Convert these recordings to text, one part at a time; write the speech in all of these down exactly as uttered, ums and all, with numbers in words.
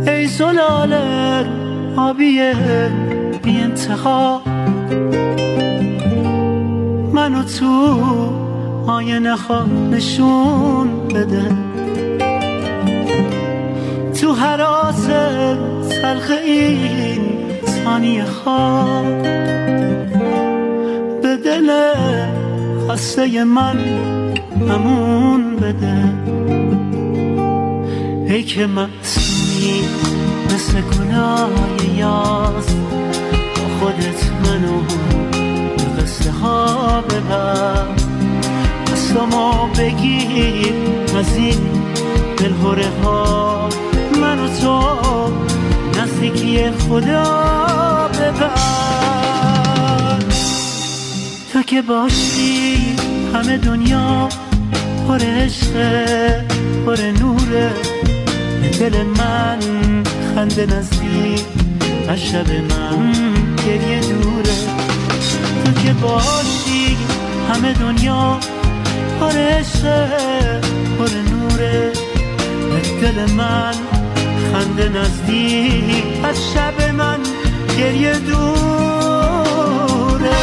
ای زلال آبی بی انتها، منو تو آینه ها نشون بده، تو هراس تلخ این ثانیه ها به دل خسته من امون بده. ای که معصومی مثل گلای یاس، با خودت منو به قصه ها ببر، دستامو بگیر از این دلهوره ها، منو تو نزدیکی خدا ببر. تو که باشی همه دنیا پر عشقه پر نوره، به دل من خنده نزدیک از شب من گریه دوره. تو که باشی همه دنیا پر عشقه پر نوره، به دل من خنده نزدیک از شب من گریه دوره.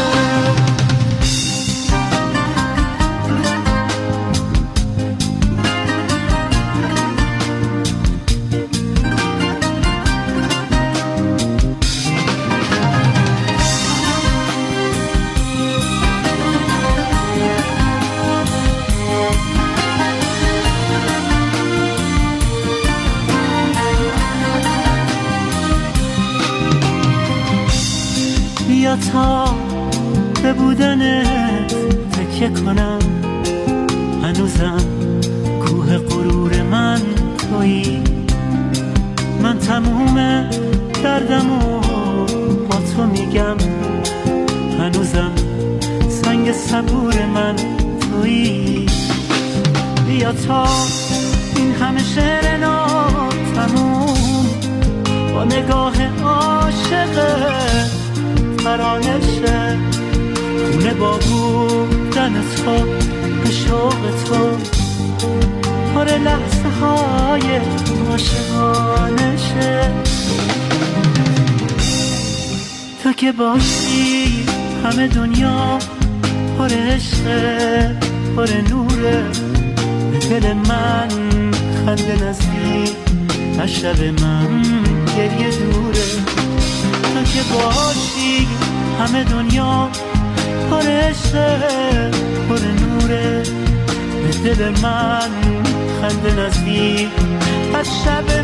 بیا تا به بودنت تکیه کنم، هنوزم کوه غرور من تویی، من تموم دردمو با تو میگم، هنوزم سنگ صبور من تویی. بیا تا این همه شعر ناتموم با نگاه عاشقه فرانشه، خونه با بودن تو به شوق تو پر لحظه های عاشقانشه. تو که باشی همه دنیا پر عشقه پر نوره، به دل من خنده نزدیک از شب من گریه دوره. تو که باشی همه دنیا پر عشقه پر نوره، به دل من خنده نزدیک از شب